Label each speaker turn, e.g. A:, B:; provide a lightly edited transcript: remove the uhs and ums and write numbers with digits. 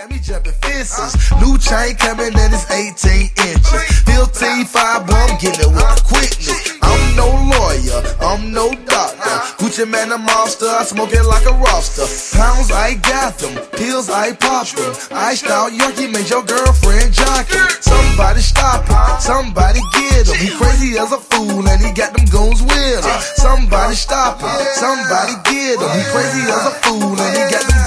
A: got me jumping fences. New chain coming and it's 18 inches. 15.5, boy, I'm getting it with the quickness. I'm no lawyer, I'm no doctor. Gucci man, a monster, I smoke it like a roster. Pounds, I got them. Pills, I pop them. Iced out Yorkie made your girlfriend jockey. Somebody stop him, somebody get him. He crazy as a fool and he got them goons with him. Somebody stop him, somebody get him. He crazy as a fool and he got them